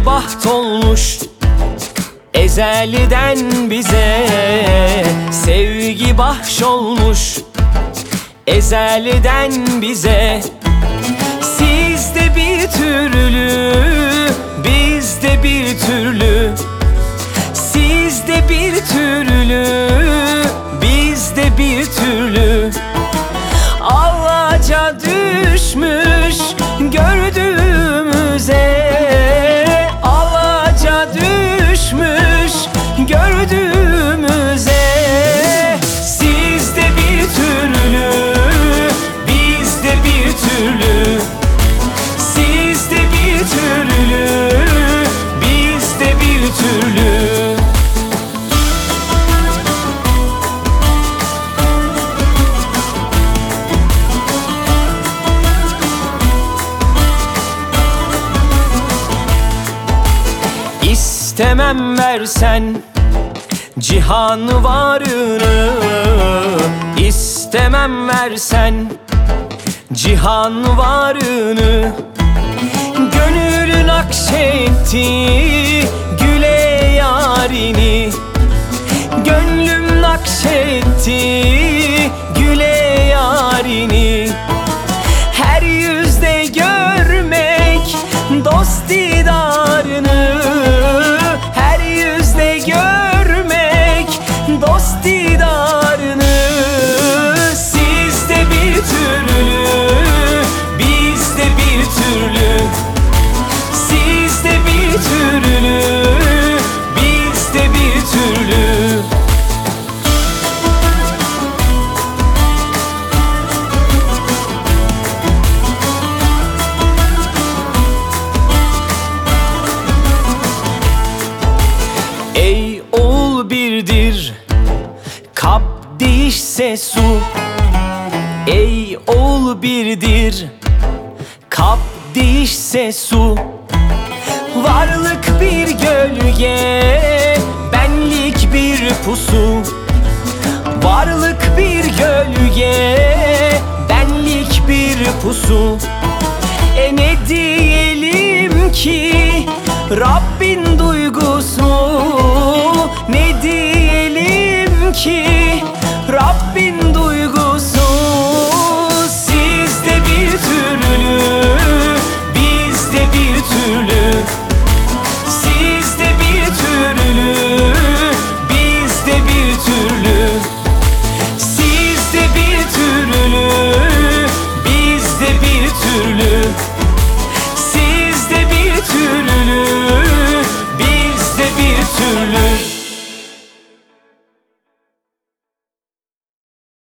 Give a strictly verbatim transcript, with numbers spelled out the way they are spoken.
baht olmuş ezelden bize. Sevgi bahşolmuş ezelden bize. Sizde bir türlü, bizde bir türlü. Sizde bir türlü, bizde bir türlü. Ağaca düşmüş gördüğümüze. Ağaca düşmüş gördüğümüze. Sizde bir türlü, bizde bir türlü. Sizde bir türlü, bizde bir türlü. İstemem versen cihan varını. İstemem versen cihan varını. Gönül nakşetti güle yarini. Gönlüm nakşetti güle yarini. Her yüzde görmek dost didarını. Her yüzde görmek dost didarını. Sizde bir türlü, bizde bir türlü. Sizde bir türlü, bizde bir türlü. Ey oğul birdir, kap değişse su. Ey oğul birdir, kap değişse su. Varlık bir gölge, benlik bir pusu. Varlık bir gölge, benlik bir pusu. E ne diyelim ki Rabbin duygusu. Ne diyelim ki Rabbin duygusu. Sizde bir türlü, bizde bir türlü. Sizde bir türlü, bizde bir türlü. Sizde bir türlü, bizde bir türlü. Sizde bir türlü, bizde bir türlü.